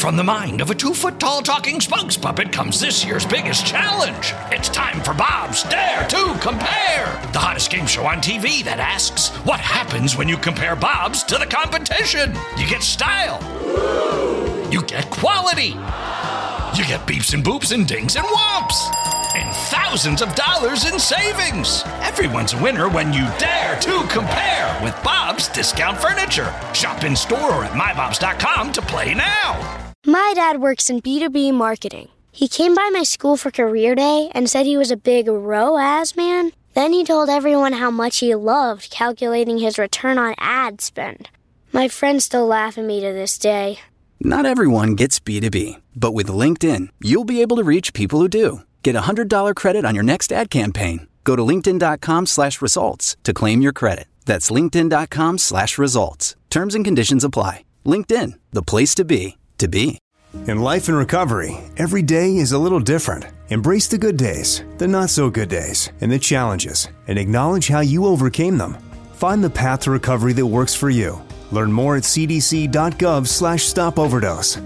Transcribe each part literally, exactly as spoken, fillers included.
From the mind of a two-foot-tall talking spokes puppet comes this year's biggest challenge. It's time for Bob's Dare to Compare, the hottest game show on T V that asks, what happens when you compare Bobs to the competition? You get style. You get quality. You get beeps and boops and dings and whomps. And thousands of dollars in savings. Everyone's a winner when you dare to compare with Bob's Discount Furniture. Shop in store or at my bobs dot com to play now. My dad works in B two B marketing. He came by my school for career day and said he was a big R O A S man. Then he told everyone how much he loved calculating his return on ad spend. My friends still laugh at me to this day. Not everyone gets B two B, but with LinkedIn, you'll be able to reach people who do. Get a one hundred dollars credit on your next ad campaign. Go to linkedin.com slash results to claim your credit. That's linkedin.com slash results. Terms and conditions apply. LinkedIn, the place to be, to be. In life and recovery, every day is a little different. Embrace the good days, the not so good days, and the challenges, and acknowledge how you overcame them. Find the path to recovery that works for you. Learn more at cdc.gov slash stop overdose.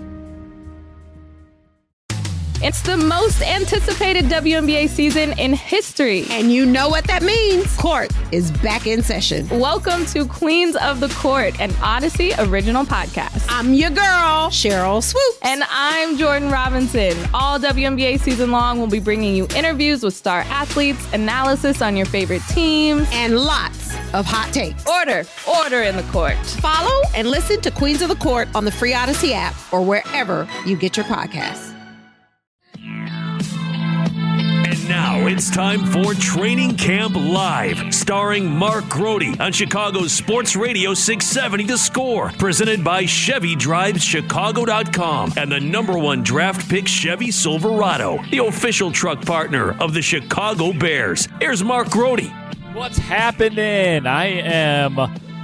It's the most anticipated W N B A season in history. And you know what that means. Court is back in session. Welcome to Queens of the Court, an Odyssey original podcast. I'm your girl, Cheryl Swoop. And I'm Jordan Robinson. All W N B A season long, we'll be bringing you interviews with star athletes, analysis on your favorite teams, and lots of hot takes. Order, order in the court. Follow and listen to Queens of the Court on the free Odyssey app or wherever you get your podcasts. And now it's time for Training Camp Live, starring Mark Grody on Chicago's Sports Radio six seventy The Score, presented by Chevy Drives Chicago dot com and the number one draft pick Chevy Silverado, the official truck partner of the Chicago Bears. Here's Mark Grody. What's happening? I am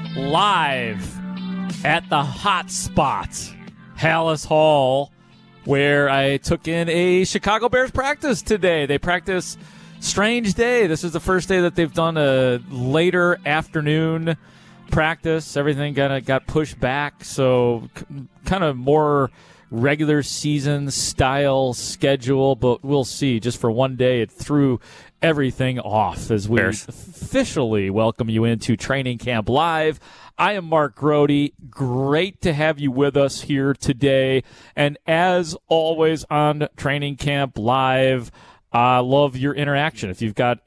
live at the hot spot, Hallis Hall, where I took in a Chicago Bears practice today. They practice strange day. This is the first day that they've done a later afternoon practice. Everything kind of got pushed back, so kind of more regular season style schedule, but we'll see. Just for one day, it threw everything off as we Bears. officially welcome you into Training Camp Live. I am Mark Grody. Great to have you with us here today. And as always on Training Camp Live, I love your interaction. If you've got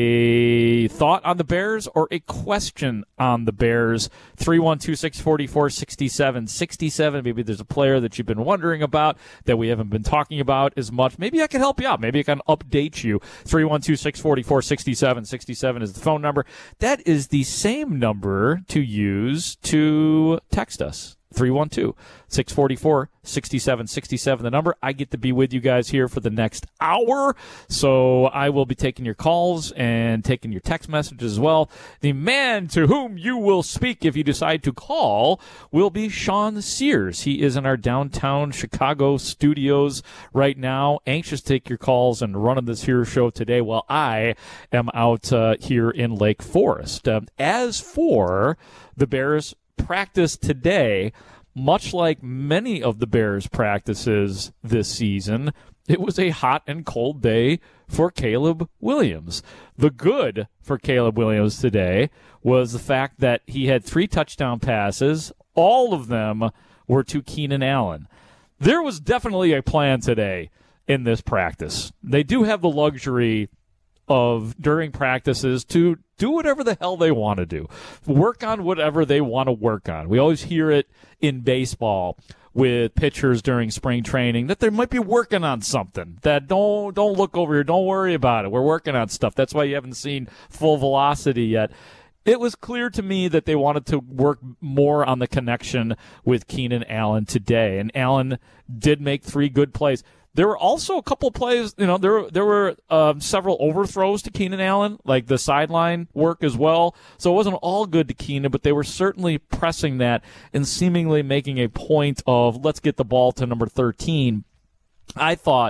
a thought on the Bears or a question on the Bears, three one two, six four four, six seven six seven. Maybe there's a player that you've been wondering about that we haven't been talking about as much. Maybe I can help you out. Maybe I can update you. three one two, six four four, six seven six seven is the phone number. That is the same number to use to text us. three one two, six four four, six seven six seven, the number. I get to be with you guys here for the next hour, so I will be taking your calls and taking your text messages as well. The man to whom you will speak if you decide to call will be Sean Sears. He is in our downtown Chicago studios right now, anxious to take your calls and running this here show today while I am out uh, here in Lake Forest. Um, as for the Bears practice today, much like many of the Bears' practices this season, it was a hot and cold day for Caleb Williams. The good for Caleb Williams today was the fact that he had three touchdown passes. All of them were to Keenan Allen. There was definitely a plan today in this practice. They do have the luxury of, during practices, to do whatever the hell they want to do. Work on whatever they want to work on. We always hear it in baseball with pitchers during spring training that they might be working on something. That don't don't look over here. Don't worry about it. We're working on stuff. That's why you haven't seen full velocity yet. It was clear to me that they wanted to work more on the connection with Keenan Allen today. And Allen did make three good plays. There were also a couple plays, you know, there, there were um, several overthrows to Keenan Allen, like the sideline work as well. So it wasn't all good to Keenan, but they were certainly pressing that and seemingly making a point of, let's get the ball to number thirteen. I thought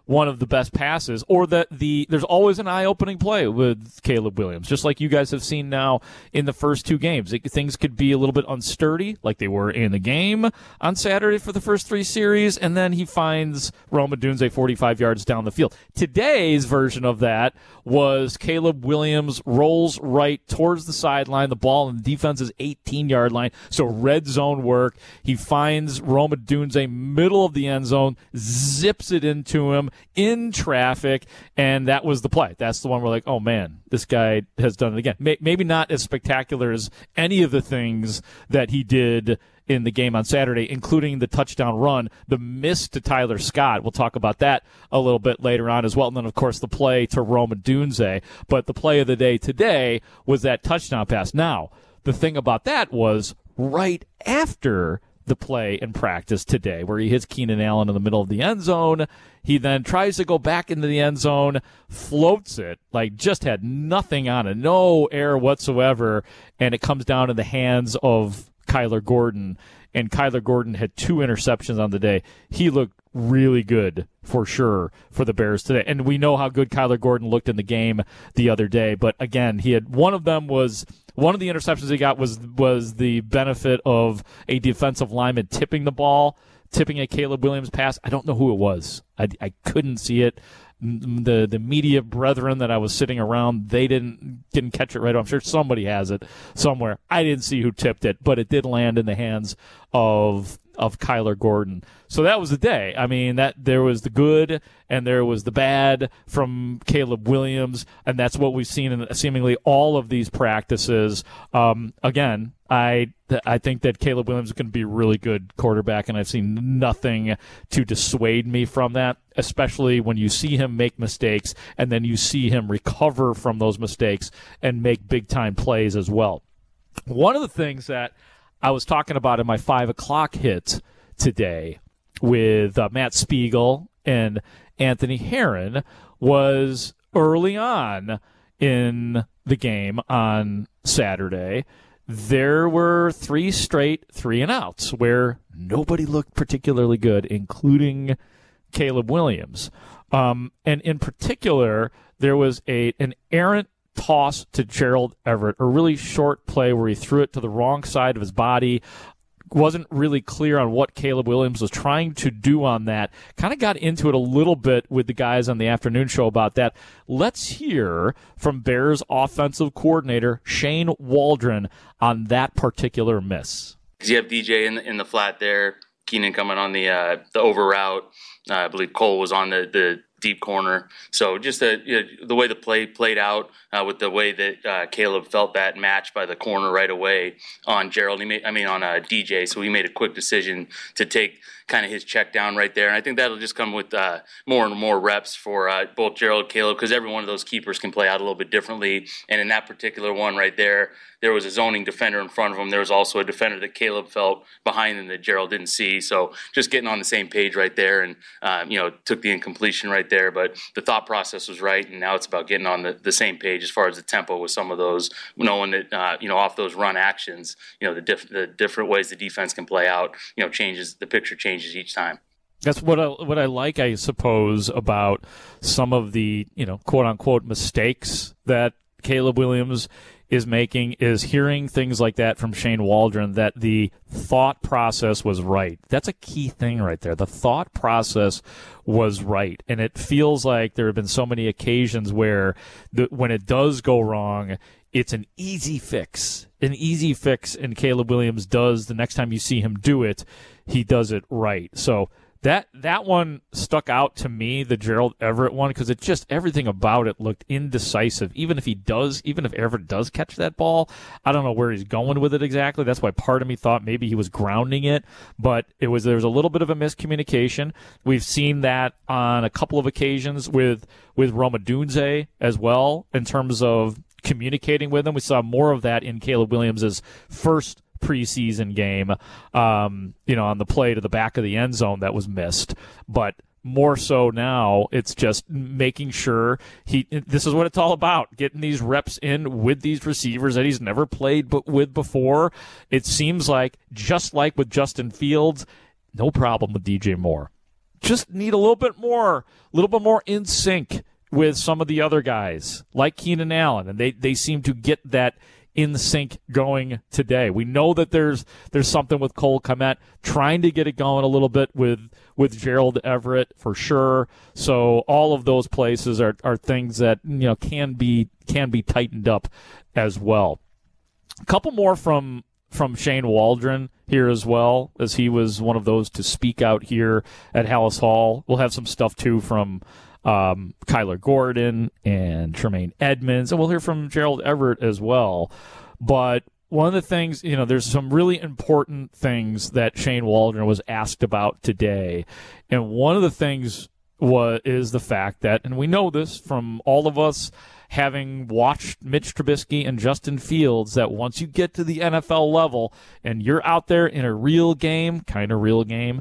one of the best passes, or that the there's always an eye-opening play with Caleb Williams, just like you guys have seen now in the first two games. It, things could be a little bit unsturdy, like they were in the game on Saturday for the first three series, and then he finds Rome Odunze forty-five yards down the field. Today's version of that was Caleb Williams rolls right towards the sideline, the ball in the defense's eighteen-yard line, so red zone work. He finds Rome Odunze middle of the end zone, zips it into him, in traffic, and that was the play. That's the one we're like, oh man, this guy has done it again. Maybe not as spectacular as any of the things that he did in the game on Saturday, including the touchdown run, the miss to Tyler Scott. We'll talk about that a little bit later on as well. And then, of course, the play to Rome Odunze. But the play of the day today was that touchdown pass. Now, the thing about that was right after the play in practice today, where he hits Keenan Allen in the middle of the end zone. He then tries to go back into the end zone, floats it, like just had nothing on it, no air whatsoever, and it comes down in the hands of Kyler Gordon. And Kyler Gordon had two interceptions on the day. He looked really good for sure for the Bears today. And we know how good Kyler Gordon looked in the game the other day. But again, he had one of them was one of the interceptions he got was was the benefit of a defensive lineman tipping the ball, tipping a Caleb Williams pass. I don't know who it was. I, I couldn't see it. The the media brethren that I was sitting around, they didn't didn't catch it right. I'm sure somebody has it somewhere. I didn't see who tipped it, but it did land in the hands of of Kyler Gordon. So that was the day. I mean, that there was the good and there was the bad from Caleb Williams, and that's what we've seen in seemingly all of these practices. Um, again, I I think that Caleb Williams is going to be a really good quarterback, and I've seen nothing to dissuade me from that, especially when you see him make mistakes and then you see him recover from those mistakes and make big-time plays as well. One of the things that I was talking about in my five o'clock hit today with uh, Matt Spiegel and Anthony Herron was early on in the game on Saturday. There were three straight three and outs where nobody looked particularly good, including Caleb Williams. Um, and in particular, there was a an errant toss to Gerald Everett, a really short play where he threw it to the wrong side of his body. Wasn't really clear on what Caleb Williams was trying to do on that. Kind of got into it a little bit with the guys on the afternoon show about that. Let's hear from Bears offensive coordinator Shane Waldron on that particular miss. You have D J in the, in the flat there, Keenan coming on the uh, the over route. Uh, I believe Cole was on the, the deep corner. So just the, you know, the way the play played out uh, with the way that uh, Caleb felt that match by the corner right away on Gerald. He made, I mean, on uh, D J. So he made a quick decision to take kind of his check down right there. And I think that'll just come with uh, more and more reps for uh, both Gerald and Caleb, because every one of those keepers can play out a little bit differently. And in that particular one right there, there was a zoning defender in front of him. There was also a defender that Caleb felt behind him that Gerald didn't see. So just getting on the same page right there, and um, you know, took the incompletion right there. But the thought process was right, and now it's about getting on the, the same page as far as the tempo with some of those, knowing that uh, you know, off those run actions, you know, the, diff- the different ways the defense can play out, you know, changes the picture changes each time. That's what I, what I like, I suppose, about some of the, you know, quote unquote mistakes that Caleb Williams is making, is hearing things like that from Shane Waldron, that the thought process was right. That's a key thing right there. The thought process was right. And it feels like there have been so many occasions where the, when it does go wrong, it's an easy fix. An easy fix, and Caleb Williams does, the next time you see him do it, he does it right. So That that one stuck out to me, the Gerald Everett one, because it just, everything about it looked indecisive. Even if he does, even if Everett does catch that ball, I don't know where he's going with it exactly. That's why part of me thought maybe he was grounding it, but it was there was a little bit of a miscommunication. We've seen that on a couple of occasions with with Rome Odunze as well, in terms of communicating with him. We saw more of that in Caleb Williams' first preseason game, um, you know, on the play to the back of the end zone that was missed. But more so now, it's just making sure he, this is what it's all about, getting these reps in with these receivers that he's never played but with before. It seems like, just like with Justin Fields, no problem with D J Moore. just need a little bit more, a little bit more in sync with some of the other guys, like Keenan Allen, and they, they seem to get that in sync going today. We know that there's there's something with Cole Kmet, trying to get it going a little bit with with Gerald Everett for sure. So all of those places are, are things that, you know, can be can be tightened up as well. A couple more from from Shane Waldron here as well, as he was one of those to speak out here at Halas Hall. We'll have some stuff too from Um, Kyler Gordon and Tremaine Edmonds, and we'll hear from Gerald Everett as well. But one of the things, you know, there's some really important things that Shane Waldron was asked about today, and one of the things was is the fact that, and we know this from all of us having watched Mitch Trubisky and Justin Fields, that once you get to the N F L level and you're out there in a real game, kind of real game,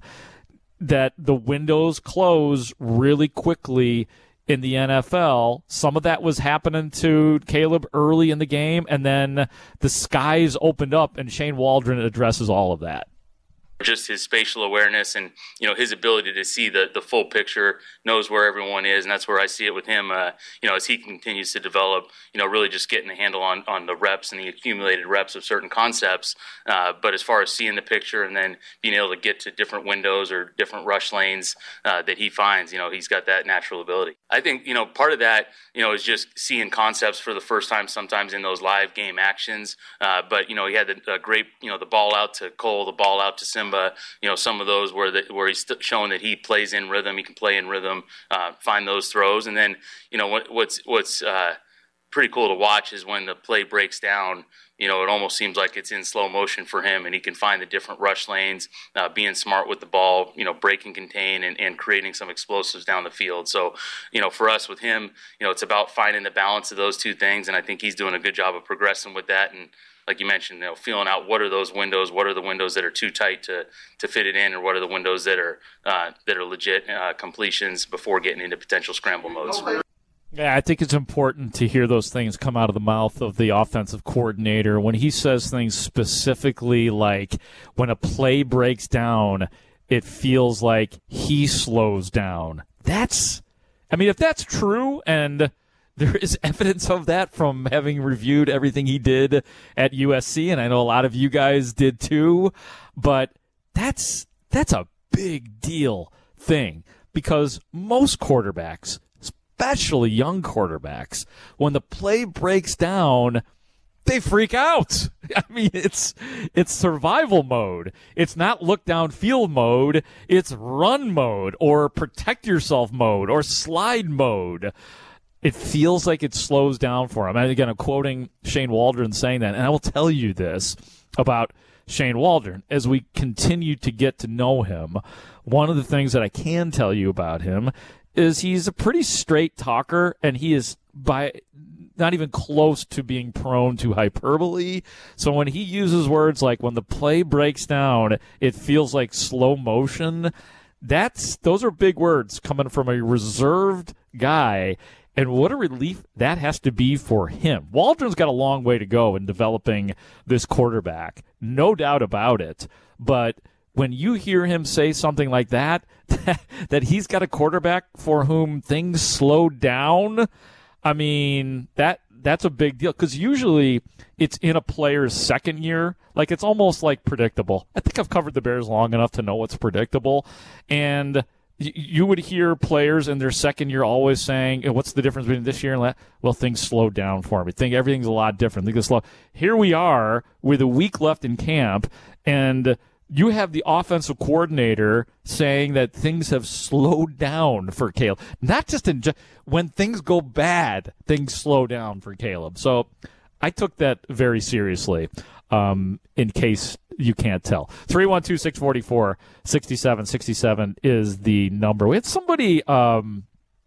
that the windows close really quickly in the N F L. Some of that was happening to Caleb early in the game, and then the skies opened up, and Shane Waldron addresses all of that. Just his spatial awareness and, you know, his ability to see the, the full picture, knows where everyone is, and that's where I see it with him, uh, you know, as he continues to develop, you know, really just getting a handle on, on the reps and the accumulated reps of certain concepts. Uh, but as far as seeing the picture and then being able to get to different windows or different rush lanes uh, that he finds, you know, he's got that natural ability. I think, you know, part of that, you know, is just seeing concepts for the first time sometimes in those live game actions. Uh, but, you know, he had the, a great, you know, the ball out to Cole, the ball out to Simba. You know, some of those where the, where he's showing that he plays in rhythm, he can play in rhythm, uh, find those throws, and then, you know, what, what's what's uh, pretty cool to watch is when the play breaks down. You know, it almost seems like it's in slow motion for him, and he can find the different rush lanes, uh, being smart with the ball, you know, break and contain, and, and creating some explosives down the field. So, you know, for us with him, you know, it's about finding the balance of those two things, and I think he's doing a good job of progressing with that. And like you mentioned, you know, feeling out what are those windows, what are the windows that are too tight to, to fit it in, or what are the windows that are uh, that are legit uh, completions before getting into potential scramble modes. Yeah, I think it's important to hear those things come out of the mouth of the offensive coordinator when he says things specifically like when a play breaks down, it feels like he slows down. That's, I mean, if that's true, and there is evidence of that from having reviewed everything he did at U S C, and I know a lot of you guys did too, but that's that's a big deal thing, because most quarterbacks, especially young quarterbacks, when the play breaks down, they freak out. I mean, it's it's survival mode. It's not look downfield mode. It's run mode, or protect yourself mode, or slide mode. It feels like it slows down for him. And again, I'm quoting Shane Waldron saying that. And I will tell you this about Shane Waldron. As we continue to get to know him, one of the things that I can tell you about him is he's a pretty straight talker, and he is by not even close to being prone to hyperbole. So when he uses words like when the play breaks down, it feels like slow motion, that's those are big words coming from a reserved guy. And what a relief that has to be for him. Waldron's got a long way to go in developing this quarterback, no doubt about it. But when you hear him say something like that, that he's got a quarterback for whom things slow down, I mean, that that's a big deal. Because usually it's in a player's second year. Like, it's almost like predictable. I think I've covered the Bears long enough to know what's predictable. And you would hear players in their second year always saying, what's the difference between this year and last? Well, things slowed down for me. Think everything's a lot different. Think slow. Here we are with a week left in camp, and you have the offensive coordinator saying that things have slowed down for Caleb. Not just in ju- when things go bad, things slow down for Caleb. So I took that very seriously, um, in case you can't tell. three one two, six four four, six seven six seven is the number. We had somebody um,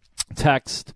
text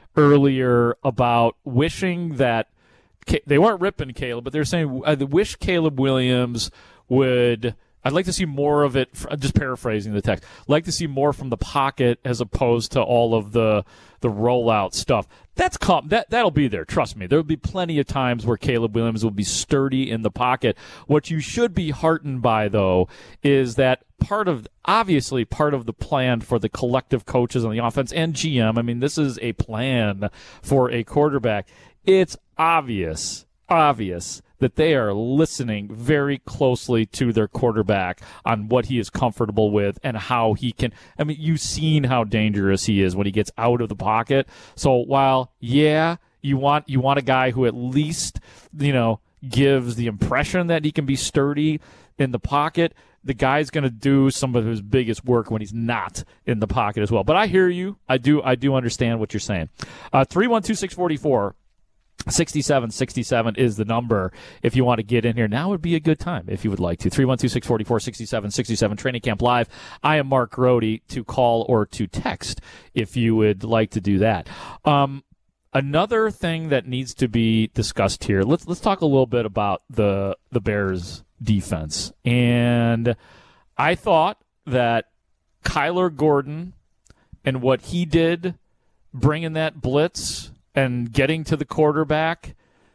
earlier about wishing that – they weren't ripping Caleb, but they're saying uh, they wish Caleb Williams would – I'd like to see more of it, just paraphrasing the text, I'd like to see more from the pocket as opposed to all of the the rollout stuff. That's com- that, that'll be there, trust me. There'll be plenty of times where Caleb Williams will be sturdy in the pocket. What you should be heartened by, though, is that part of, obviously part of the plan for the collective coaches on the offense and G M, I mean, this is a plan for a quarterback. It's obvious, obvious that they are listening very closely to their quarterback on what he is comfortable with and how he can. I mean, you've seen how dangerous he is when he gets out of the pocket. So while, yeah, you want you want a guy who at least, you know, gives the impression that he can be sturdy in the pocket, the guy's going to do some of his biggest work when he's not in the pocket as well. But I hear you. I do I do understand what you're saying. Uh, three one two, six four four sixty-seven sixty-seven is the number if you want to get in here. Now would be a good time if you would like to. three one two, six four four, six seven six seven, Training Camp Live. I am Mark Grody, to call or to text if you would like to do that. Um, another thing that needs to be discussed here, let's let's talk a little bit about the the Bears defense. And I thought that Kyler Gordon and what he did bringing that blitz and getting to the quarterback,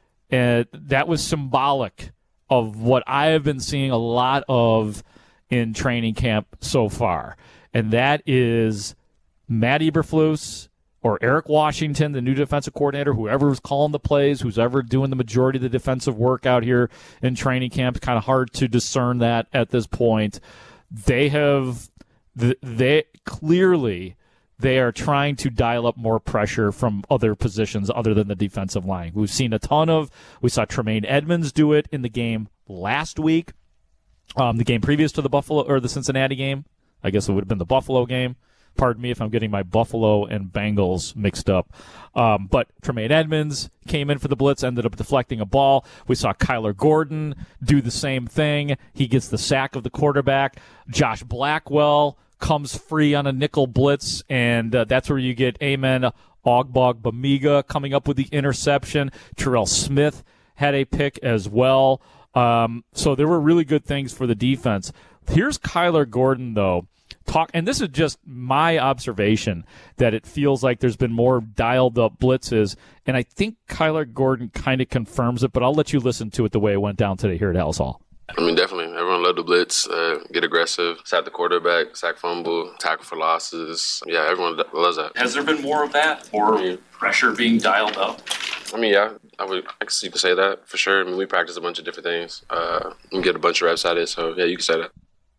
uh, that was symbolic of what I have been seeing a lot of in training camp so far. And that is Matt Eberflus or Eric Washington, the new defensive coordinator, whoever's calling the plays, who's ever doing the majority of the defensive work out here in training camp. It's kind of hard to discern that at this point. They have, they clearly... They are trying to dial up more pressure from other positions other than the defensive line. We've seen a ton of, we saw Tremaine Edmonds do it in the game last week, um, the game previous to the Buffalo, or the Cincinnati game. I guess it would have been the Buffalo game. Pardon me if I'm getting my Buffalo and Bengals mixed up. Um, but Tremaine Edmonds came in for the blitz, ended up deflecting a ball. We saw Kyler Gordon do the same thing. He gets the sack of the quarterback. Josh Blackwell comes free on a nickel blitz, and uh, that's where you get Amen Ogbongbemiga coming up with the interception. Terrell Smith had a pick as well. Um, so there were really good things for the defense. Here's Kyler Gordon, though. Talk, and this is just my observation, that it feels like there's been more dialed-up blitzes, and I think Kyler Gordon kind of confirms it, but I'll let you listen to it the way it went down today here at Halas Hall. I mean, definitely. Everyone loved the blitz, uh, get aggressive, sack the quarterback, sack fumble, tackle for losses. Yeah, everyone loves that. Has there been more of that, more I mean, pressure being dialed up? I mean, yeah, I would. I guess you could say that for sure. I mean, we practice a bunch of different things. Uh, we get a bunch of reps at it, so yeah, you could say that.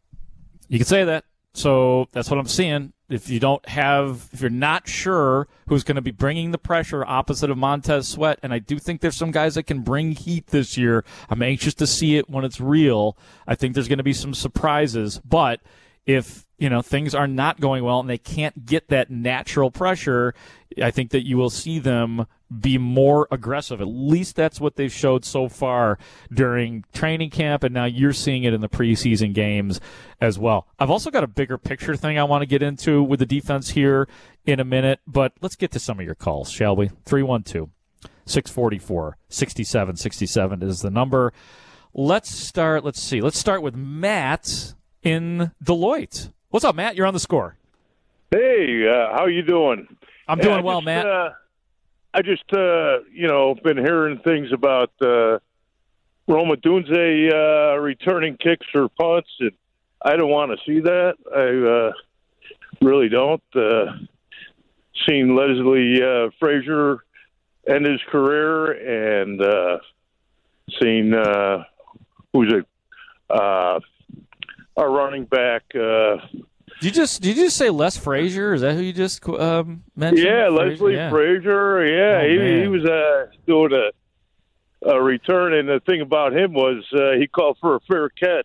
You could say that. So that's what I'm seeing. If you don't have, if you're not sure who's going to be bringing the pressure opposite of Montez Sweat, and I do think there's some guys that can bring heat this year. I'm anxious to see it when it's real. I think there's going to be some surprises, but if, you know, things are not going well and they can't get that natural pressure, I think that you will see them be more aggressive. At least that's what they've showed so far during training camp, and now you're seeing it in the preseason games as well. I've also got a bigger picture thing I want to get into with the defense here in a minute, but let's get to some of your calls, shall we? three one two, six four four, six seven six seven is the number. Let's start, let's see, let's start with Matt in Deloitte. What's up, Matt? You're on the Score. Hey, uh, how you doing? I'm doing yeah, well, just, Matt. Uh, I just, uh, you know, been hearing things about uh, Roma Dunze uh, returning kicks or punts, and I don't want to see that. I uh, really don't. Uh, seen Leslie uh, Frazier end his career, and uh, seen uh, who's it? Uh, our running back. Uh, Did you just did you just say Les Frazier? Is that who you just um, mentioned? Yeah, Frazier? Leslie yeah. Frazier. Yeah, Oh, he, he was uh, doing a, a return, and the thing about him was uh, he called for a fair catch,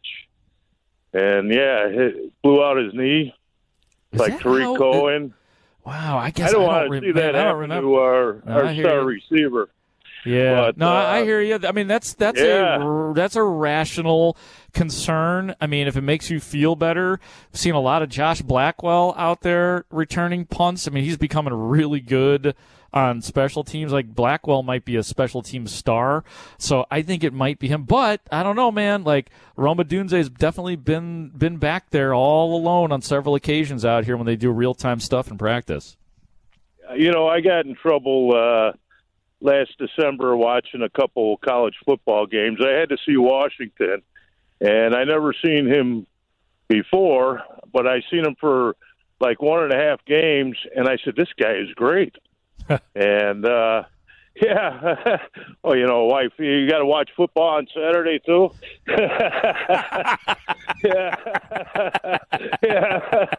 and yeah, it blew out his knee Is like that Tariq how- Cohen. Wow, I guess I don't, I want don't to see re- that I don't happen remember. to our, No, our I hear star you. receiver. Yeah, But, no, uh, I hear you. I mean, that's that's Yeah. a that's a rational concern. I mean, if it makes you feel better, I've seen a lot of Josh Blackwell out there returning punts. I mean, he's becoming really good on special teams. Like Blackwell might be a special team star, so I think it might be him. But I don't know, man. Like Rome Odunze's definitely been been back there all alone on several occasions out here when they do real time stuff in practice. You know, I got in trouble uh, last December watching a couple college football games. I had to see Washington, and I never seen him before, but I seen him for like one and a half games, and I said, this guy is great. and, uh, yeah, oh, you know, wife, you got to watch football on Saturday, too? yeah. yeah.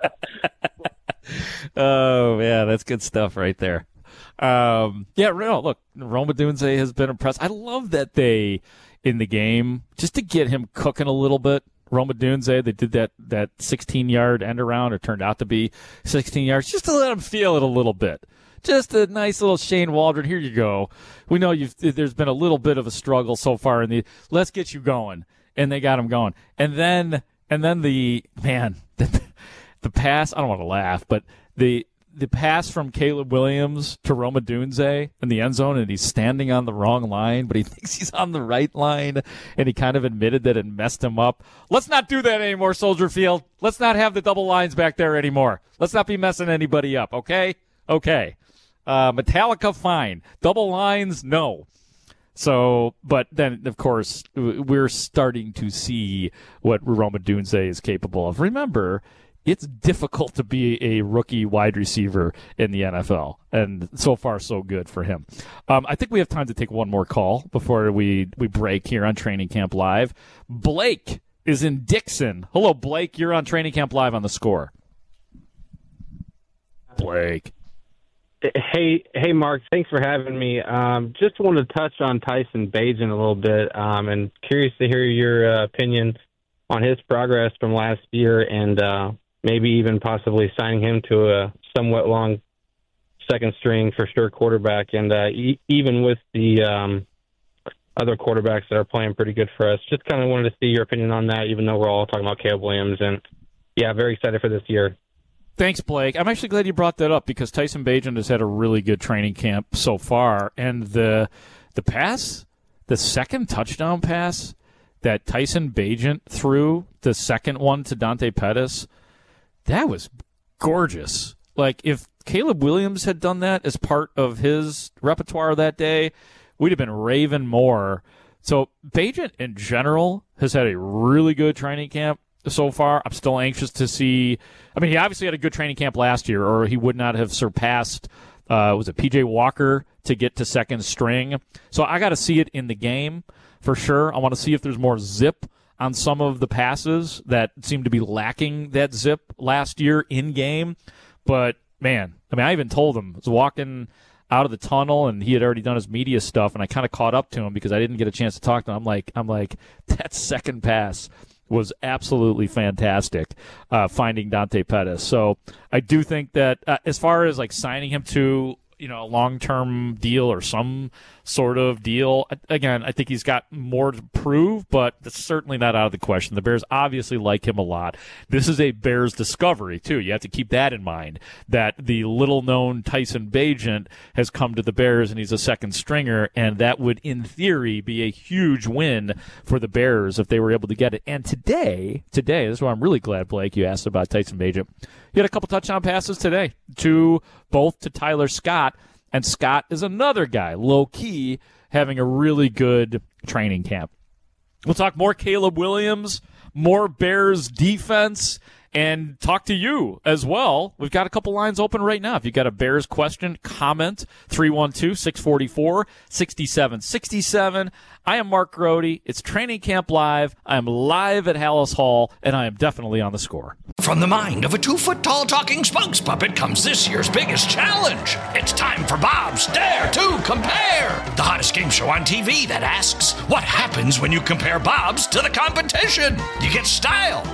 Oh, yeah, that's good stuff right there. Um, yeah, no, look, Rome Odunze has been impressed. I love that they, in the game, just to get him cooking a little bit, Rome Odunze, they did that that sixteen-yard end around, or turned out to be sixteen yards, just to let him feel it a little bit. Just a nice little Shane Waldron. Here you go. We know you've there's been a little bit of a struggle so far in the. Let's get you going, and they got him going. And then and then the man, the, the pass. I don't want to laugh, but the the pass from Caleb Williams to Rome Odunze in the end zone, and he's standing on the wrong line, but he thinks he's on the right line, and he kind of admitted that it messed him up. Let's not do that anymore, Soldier Field. Let's not have the double lines back there anymore. Let's not be messing anybody up, okay? Okay. Uh, Metallica, fine. Double lines, no. So, but then, of course, we're starting to see what Rome Odunze is capable of. Remember, it's difficult to be a rookie wide receiver in the N F L, and so far so good for him. Um, I think we have time to take one more call before we, we break here on Training Camp Live. Blake is in Dixon. Hello, Blake. You're on Training Camp Live on The Score. Blake. Hey, hey, Mark. Thanks for having me. Um, just wanted to touch on Tyson Bagent a little bit, um, and curious to hear your uh, opinion on his progress from last year, and uh, maybe even possibly signing him to a somewhat long second string for sure quarterback. And uh, e- even with the um, other quarterbacks that are playing pretty good for us, just kind of wanted to see your opinion on that, even though we're all talking about Caleb Williams. And, yeah, very excited for this year. Thanks, Blake. I'm actually glad you brought that up because Tyson Bagent has had a really good training camp so far. And the the pass, the second touchdown pass that Tyson Bagent threw, the second one to Dante Pettis, that was gorgeous. Like, if Caleb Williams had done that as part of his repertoire that day, we'd have been raving more. So Bagent, in general, has had a really good training camp so far. I'm still anxious to see. I mean, he obviously had a good training camp last year, or he would not have surpassed, uh, was it P J Walker to get to second string? So I got to see it in the game for sure. I want to see if there's more zip on some of the passes that seem to be lacking that zip last year in game. But, man, I mean, I even told him, I was walking out of the tunnel, and he had already done his media stuff, and I kind of caught up to him because I didn't get a chance to talk to him. I'm like, I'm like, that second pass was absolutely fantastic, uh, finding Dante Pettis. So I do think that uh, as far as like signing him to, you know, a long-term deal or some sort of deal, again, I think he's got more to prove, but that's certainly not out of the question. The Bears obviously like him a lot. This is a Bears discovery, too. You have to keep that in mind, that the little-known Tyson Bagent has come to the Bears, and he's a second stringer, and that would, in theory, be a huge win for the Bears if they were able to get it. And today, today, this is why I'm really glad, Blake, you asked about Tyson Bagent. He had a couple touchdown passes today, to both to Tyler Scott, and Scott is another guy, low-key, having a really good training camp. We'll talk more Caleb Williams, more Bears defense, and talk to you as well. We've got a couple lines open right now. If you've got a Bears question, comment, three one two, six four four, six seven six seven. I am Mark Grody. It's Training Camp Live. I am live at Hallis Hall, and I am definitely on The Score. From the mind of a two-foot-tall talking spokes puppet comes this year's biggest challenge. It's time for Bob's Dare to Compare, the hottest game show on T V that asks, what happens when you compare Bob's to the competition? You get style.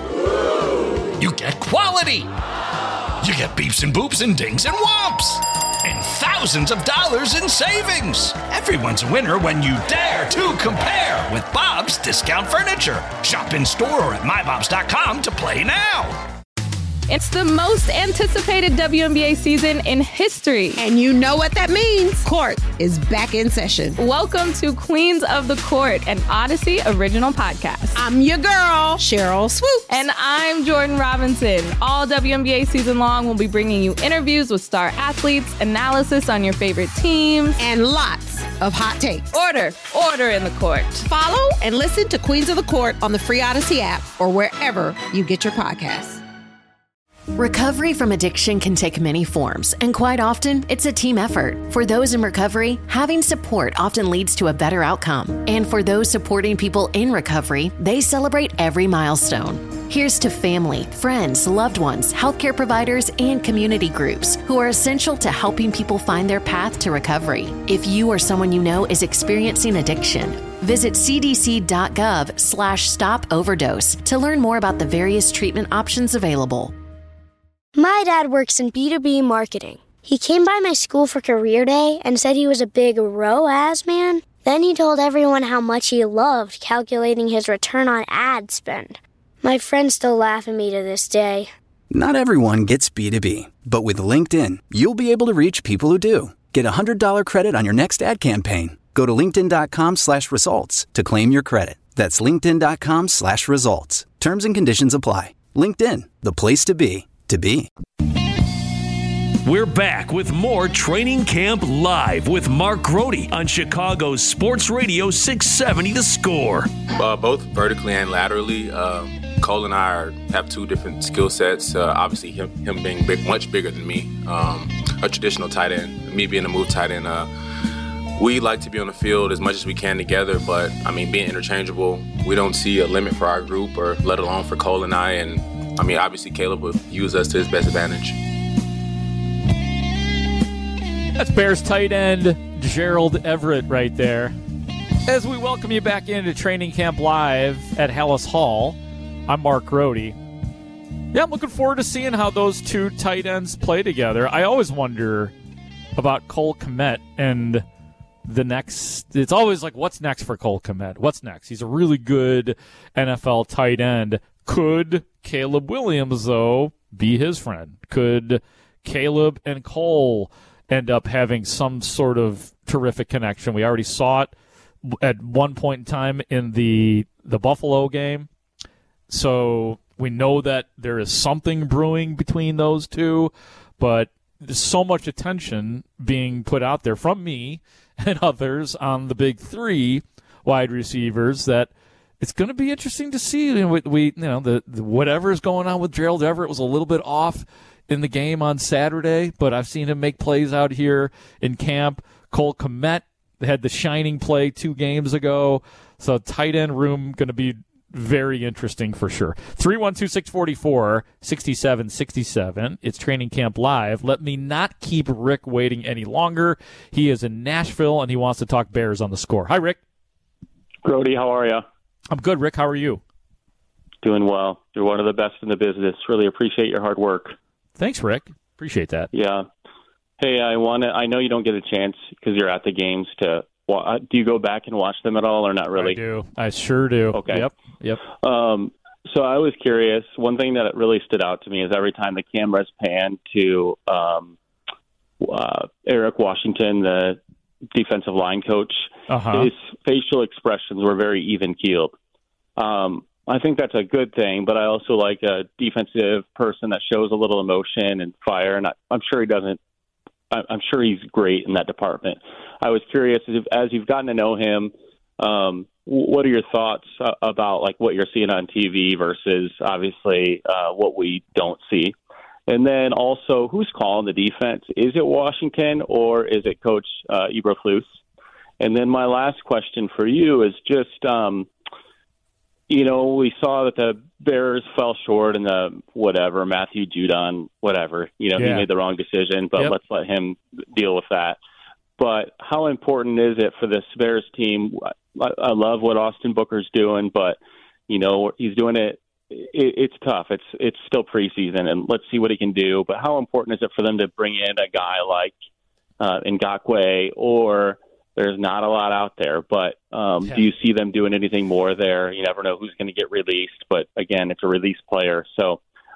You get quality. You get beeps and boops and dings and whomps. And thousands of dollars in savings. Everyone's a winner when you dare to compare with Bob's Discount Furniture. Shop in store or at my bobs dot com to play now. It's the most anticipated W N B A season in history. And you know what that means. Court is back in session. Welcome to Queens of the Court, an Odyssey original podcast. I'm your girl, Cheryl Swoop. And I'm Jordan Robinson. All W N B A season long, we'll be bringing you interviews with star athletes, analysis on your favorite teams, and lots of hot takes. Order, order in the court. Follow and listen to Queens of the Court on the free Odyssey app or wherever you get your podcasts. Recovery from addiction can take many forms, and quite often, it's a team effort. For those in recovery, having support often leads to a better outcome. And for those supporting people in recovery, they celebrate every milestone. Here's to family, friends, loved ones, healthcare providers, and community groups who are essential to helping people find their path to recovery. If you or someone you know is experiencing addiction, visit cdc.gov slash stop overdose to learn more about the various treatment options available. My dad works in B two B marketing. He came by my school for career day and said he was a big R O A S man. Then he told everyone how much he loved calculating his return on ad spend. My friends still laugh at me to this day. Not everyone gets B two B, but with LinkedIn, you'll be able to reach people who do. Get a one hundred dollars credit on your next ad campaign. Go to linkedin.com slash results to claim your credit. That's linkedin.com slash results. Terms and conditions apply. LinkedIn, the place to be, to be. We're back with more Training Camp Live with Mark Grody on Chicago's Sports Radio six seventy The Score. Uh, both vertically and laterally. Uh, Cole and I are, have two different skill sets. Uh, obviously, him, him being big, much bigger than me, um, a traditional tight end, me being a move tight end. Uh, we like to be on the field as much as we can together, but, I mean, being interchangeable, we don't see a limit for our group or let alone for Cole and I. And, I mean, obviously, Caleb will use us to his best advantage. That's Bears tight end Gerald Everett right there. As we welcome you back into Training Camp Live at Hallis Hall, I'm Mark Grody. Yeah, I'm looking forward to seeing how those two tight ends play together. I always wonder about Cole Kmet and the next. It's always like, what's next for Cole Kmet? What's next? He's a really good N F L tight end. Could Caleb Williams, though, be his friend? Could Caleb and Cole end up having some sort of terrific connection? We already saw it at one point in time in the the Buffalo game. So we know that there is something brewing between those two, but there's so much attention being put out there from me and others on the big three wide receivers that it's going to be interesting to see. You know, we, we you know, the, the whatever is going on with Gerald Everett was a little bit off in the game on Saturday, but I've seen him make plays out here in camp. Cole Kmet had the shining play two games ago, so tight end room going to be very interesting for sure. three one two, six four four, six seven six seven. It's Training Camp Live. Let me not keep Rick waiting any longer. He is in Nashville, and he wants to talk Bears on the Score. Hi, Rick. Grody, how are you? I'm good, Rick. How are you? Doing well. You're one of the best in the business. Really appreciate your hard work. Thanks, Rick. Appreciate that. Yeah. Hey, I want to. I know you don't get a chance because you're at the games to. Do you go back and watch them at all, or not really? I do. I sure do. Okay. Yep. Yep. Um, so I was curious. One thing that really stood out to me is every time the cameras pan to um, uh, Eric Washington, the defensive line coach, uh-huh. his facial expressions were very even keeled. Um, I think that's a good thing, but I also like a defensive person that shows a little emotion and fire, and I, I'm sure he doesn't. I, I'm sure he's great in that department. I was curious, if, as you've gotten to know him, um, what are your thoughts uh, about like what you're seeing on T V versus obviously uh, what we don't see? And then also, who's calling the defense? Is it Washington or is it Coach uh, Eberflus? And then my last question for you is just, um, you know, we saw that the Bears fell short in the whatever, Matthew Judon, whatever. You know, yeah. he made the wrong decision, but yep. let's let him deal with that. But how important is it for this Bears team? I, I love what Austin Booker's doing, but, you know, he's doing it. it it's tough. It's it's still preseason, and let's see what he can do. But how important is it for them to bring in a guy like uh, Ngakoue, or there's not a lot out there, but um, yeah. do you see them doing anything more there? You never know who's going to get released, but again, it's a release player. So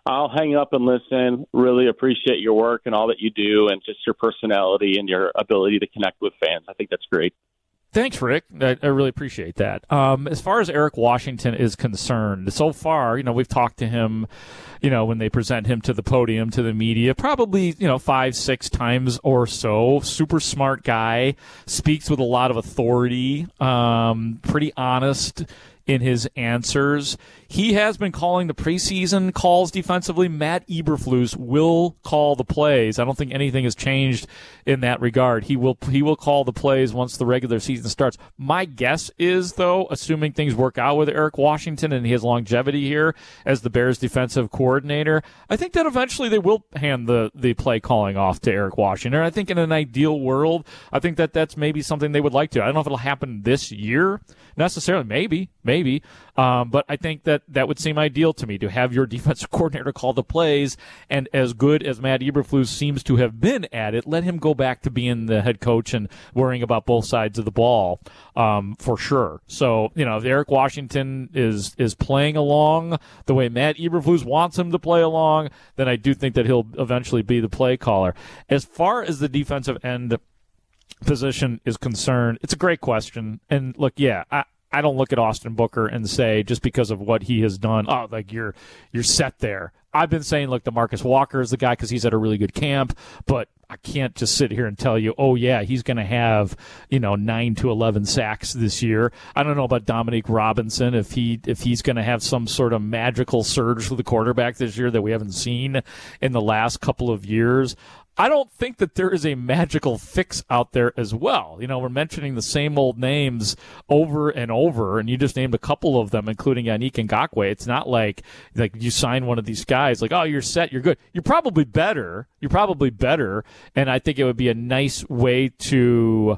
I'll hang up and listen. Really appreciate your work and all that you do and just your personality and your ability to connect with fans. I think that's great. Thanks, Rick. I, I really appreciate that. Um, as far as Eric Washington is concerned, so far, you know, we've talked to him, you know, when they present him to the podium, to the media, probably, you know, five, six times or so. Super smart guy, speaks with a lot of authority, um, pretty honest in his answers. He has been calling the preseason calls defensively. Matt Eberflus will call the plays. I don't think anything has changed in that regard. He will he will call the plays once the regular season starts. My guess is, though, assuming things work out with Eric Washington and he has longevity here as the Bears defensive coordinator, I think that eventually they will hand the, the play calling off to Eric Washington. I think in an ideal world, I think that that's maybe something they would like to. I don't know if it'll happen this year necessarily. Maybe, maybe. Um, but I think that that would seem ideal to me, to have your defensive coordinator call the plays, and as good as Matt Eberflus seems to have been at it, let him go back to being the head coach and worrying about both sides of the ball, um, for sure. So, you know, if Eric Washington is is playing along the way Matt Eberflus wants him to play along, then I do think that he'll eventually be the play caller. As far as the defensive end position is concerned, it's a great question. And look, yeah, I, I don't look at Austin Booker and say, just because of what he has done, oh, like you're you're set there. I've been saying, look, DeMarcus Walker is the guy because he's at a really good camp, but I can't just sit here and tell you, oh, yeah, he's going to have, you know, nine to eleven sacks this year. I don't know about Dominique Robinson, if he if he's going to have some sort of magical surge for the quarterback this year that we haven't seen in the last couple of years. I don't think that there is a magical fix out there as well. You know, we're mentioning the same old names over and over, and you just named a couple of them, including Yannick Ngakoue. It's not like like you sign one of these guys, like, oh, you're set, you're good. You're probably better. You're probably better, and I think it would be a nice way to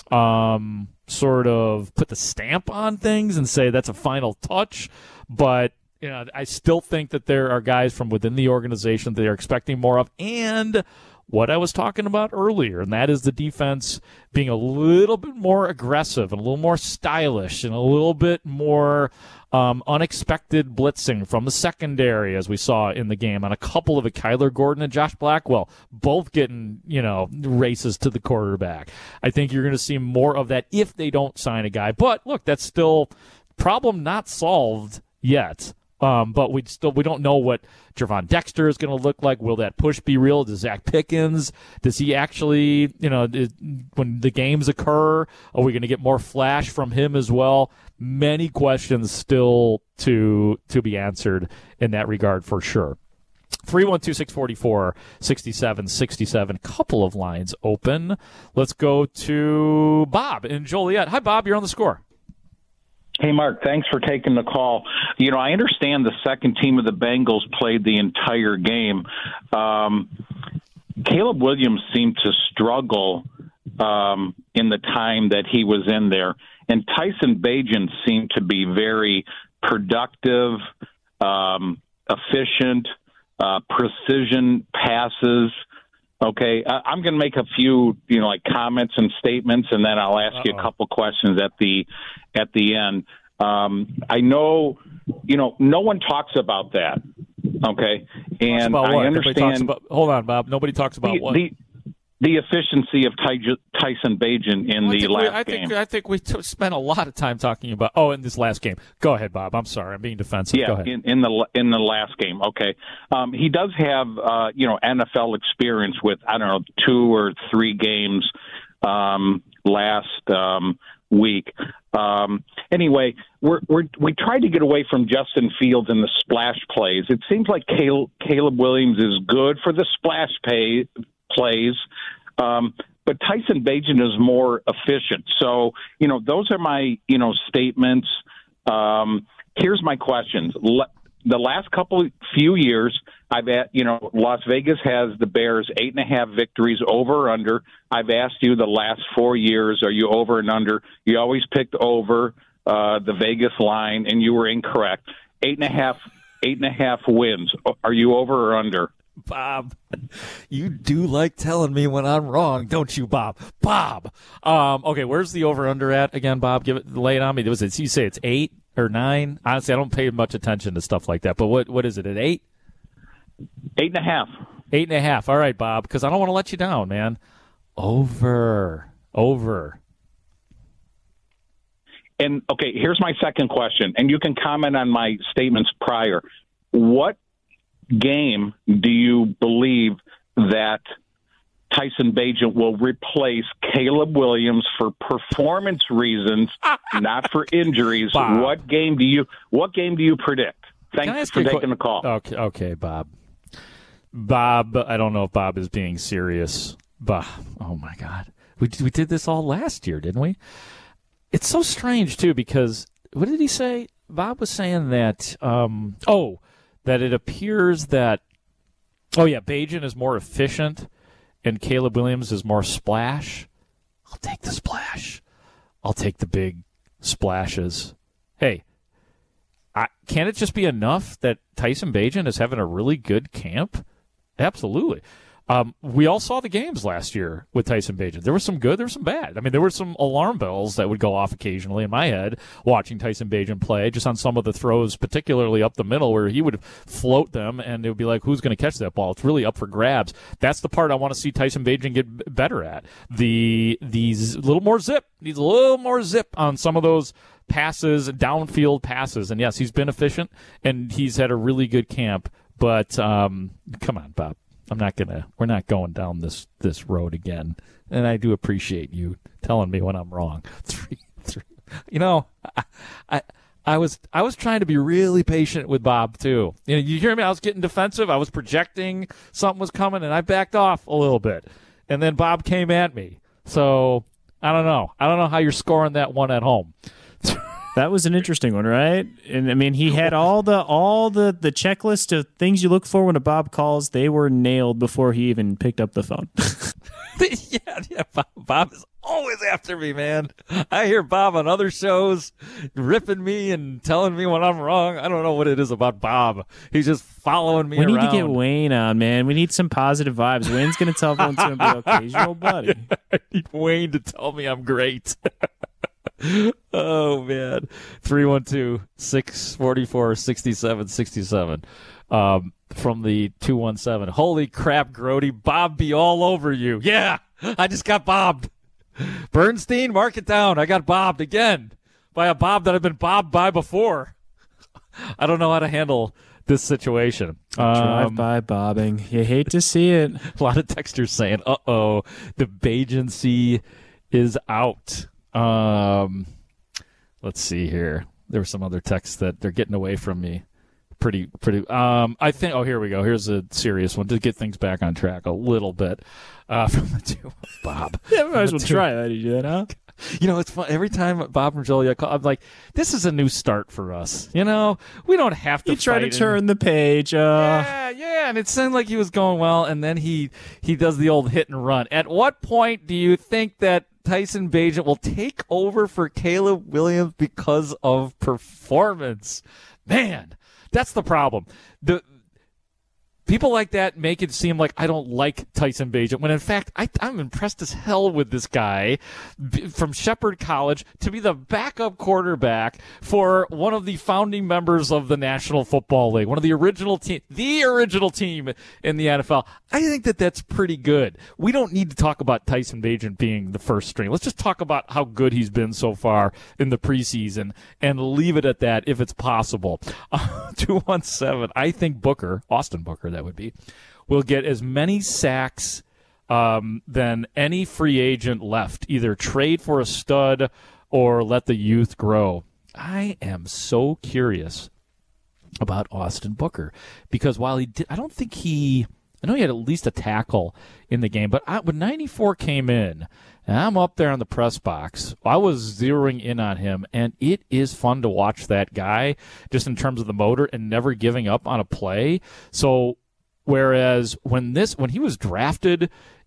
um, sort of put the stamp on things and say that's a final touch, but you know, I still think that there are guys from within the organization that they're expecting more of, and what I was talking about earlier, and that is the defense being a little bit more aggressive and a little more stylish and a little bit more um, unexpected blitzing from the secondary, as we saw in the game on a couple of it. Kyler Gordon and Josh Blackwell both getting, you know, races to the quarterback. I think you're going to see more of that if they don't sign a guy. But look, that's still problem not solved yet. Um, but we still we don't know what Gervon Dexter is going to look like. Will that push be real? Does Zach Pickens, does he actually, you know, is, when the games occur, are we going to get more flash from him as well? Many questions still to to be answered in that regard for sure. three one two, six four four, six seven six seven. Couple of lines open. Let's go to Bob in Joliet. Hi, Bob. You're on the Score. Hey, Mark, thanks for taking the call. You know, I understand the second team of the Bengals played the entire game. Um, Caleb Williams seemed to struggle um, in the time that he was in there. And Tyson Bagent seemed to be very productive, um, efficient, uh, precision passes. Okay, uh, I'm going to make a few, you know, like comments and statements, and then I'll ask Uh-oh. you a couple questions at the at the end. Um, I know, you know, no one talks about that. Okay, and I what? understand. About, hold on, Bob. Nobody talks about the, what. The, The efficiency of Ty- Tyson Bagent in well, the last we, I game. Think, I think we t- spent a lot of time talking about. Oh, in this last game. Go ahead, Bob. I'm sorry. I'm being defensive. Yeah, Go ahead. In, in the in the last game. Okay, um, he does have uh, you know N F L experience with I don't know two or three games um, last um, week. Um, anyway, we're, we're we tried to get away from Justin Fields and the splash plays. It seems like Caleb, Caleb Williams is good for the splash pay. plays, um, but Tyson Bagent is more efficient. So, you know, those are my, you know, statements. Um, here's my questions. Le- the last couple few years, I've at, you know, Las Vegas has the Bears eight and a half victories over or under. I've asked you the last four years, are you over and under? You always picked over uh, the Vegas line, and you were incorrect. Eight and a half, eight and a half wins. Are you over or under? Bob, you do like telling me when I'm wrong, don't you, Bob? Bob. Um, okay, where's the over-under at again, Bob? Give it, lay it on me. Was it? You say it's eight or nine? Honestly, I don't pay much attention to stuff like that. But what what is it? At eight? Eight and a half. Eight and a half. All right, Bob, because I don't want to let you down, man. Over. Over. And, okay, here's my second question, and you can comment on my statements prior. What game do you believe that Tyson Bagent will replace Caleb Williams for performance reasons, not for injuries? Bob. What game do you What game do you predict? Thanks for taking qu- the call. Okay, okay, Bob. Bob, I don't know if Bob is being serious. Bob, oh my God, we we did this all last year, didn't we? It's so strange too because what did he say? Bob was saying that um, oh, that it appears that oh yeah, Bagent is more efficient and Caleb Williams is more splash. I'll take the splash. I'll take the big splashes. Hey. I, can it just be enough that Tyson Bagent is having a really good camp? Absolutely. Um, we all saw the games last year with Tyson Bagent. There was some good, there was some bad. I mean, there were some alarm bells that would go off occasionally in my head watching Tyson Bagent play, just on some of the throws, particularly up the middle, where he would float them, and it would be like, who's going to catch that ball? It's really up for grabs. That's the part I want to see Tyson Bagent get better at. The these little more zip, needs a little more zip on some of those passes, downfield passes. And yes, he's been efficient, and he's had a really good camp. But um, come on, Bob. I'm not gonna. We're not going down this, this road again. And I do appreciate you telling me when I'm wrong. Three, three. You know, I, I, I was, I was trying to be really patient with Bob too. You know, you hear me? I was getting defensive. I was projecting something was coming, and I backed off a little bit. And then Bob came at me. So I don't know. I don't know how you're scoring that one at home. That was an interesting one, right? And I mean, he had all the all the, the checklist of things you look for when a Bob calls. They were nailed before he even picked up the phone. yeah, yeah. Bob, Bob is always after me, man. I hear Bob on other shows ripping me and telling me when I'm wrong. I don't know what it is about Bob. He's just following me we around. We need to get Wayne on, man. We need some positive vibes. Wayne's going to tell everyone to be occasional buddy. I need Wayne to tell me I'm great. Oh, man. three one two, six four four, six seven six seven um, from the two one seven. Holy crap, Grody. Bob be all over you. Yeah, I just got bobbed. Bernstein, mark it down. I got bobbed again by a Bob that I've been bobbed by before. I don't know how to handle this situation. Um, Drive-by bobbing. You hate to see it. A lot of texters saying, uh-oh, the Bagency is out. Um, let's see here. There were some other texts that they're getting away from me. Pretty, pretty. Um, I think. Oh, here we go. Here's a serious one to get things back on track a little bit. Uh, from the two, Bob. Yeah, might as well try that. You do that, huh? You know, it's fun. Every time Bob and Jolie, I call, I'm like, this is a new start for us. You know, we don't have to. You try to and, turn the page. Uh... Yeah, yeah, and it seemed like he was going well, and then he he does the old hit and run. At what point do you think that Tyson Bagent will take over for Caleb Williams because of performance? Man, that's the problem. The people like that make it seem like I don't like Tyson Bagent, when in fact I, I'm impressed as hell with this guy from Shepherd College to be the backup quarterback for one of the founding members of the National Football League, one of the original team, the original team in the N F L. I think that that's pretty good. We don't need to talk about Tyson Bagent being the first string. Let's just talk about how good he's been so far in the preseason and leave it at that if it's possible. Uh, two one seven, I think Booker, Austin Booker, that would be, will get as many sacks um, than any free agent left. Either trade for a stud or let the youth grow. I am so curious about Austin Booker because while he did, I don't think he, I know he had at least a tackle in the game, but I, when ninety-four came in, and I'm up there in the press box, I was zeroing in on him, and it is fun to watch that guy just in terms of the motor and never giving up on a play. So whereas when this when he was drafted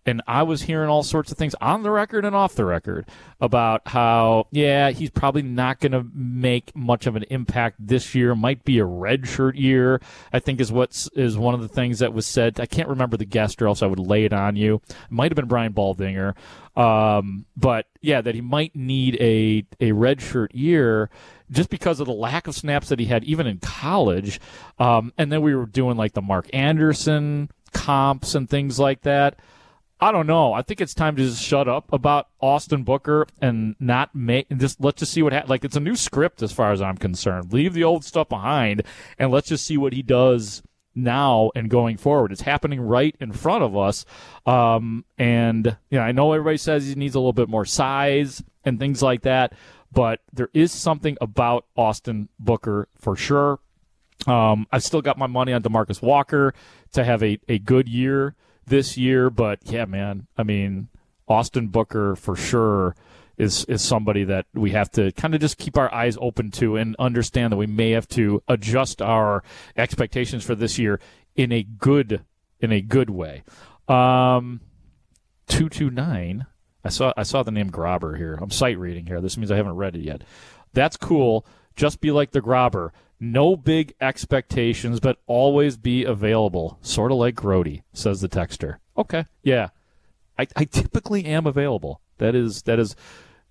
And I was hearing all sorts of things on the record and off the record about how, yeah, he's probably not going to make much of an impact this year. Might be a redshirt year, I think is what is one of the things that was said. I can't remember the guest, or else I would lay it on you. It might have been Brian Baldinger. Um, but, yeah, that he might need a, a redshirt year just because of the lack of snaps that he had even in college. Um, and then we were doing, like, the Mark Anderson comps and things like that. I don't know. I think it's time to just shut up about Austin Booker and not make and just let's just see what happens. Like, it's a new script as far as I'm concerned. Leave the old stuff behind and let's just see what he does now and going forward. It's happening right in front of us. Um, and you know, I know everybody says he needs a little bit more size and things like that, but there is something about Austin Booker for sure. Um, I've still got my money on DeMarcus Walker to have a, a good year this year, but yeah, man, I mean, Austin Booker for sure is is somebody that we have to kind of just keep our eyes open to and understand that we may have to adjust our expectations for this year in a good in a good way. Um, two two nine. I saw I saw the name Grobber here. I'm sight reading here. This means I haven't read it yet. That's cool. Just be like the Grobber. No big expectations, but always be available. Sort of like Grody, says the texter. Okay, yeah. I, I typically am available. That is, that is.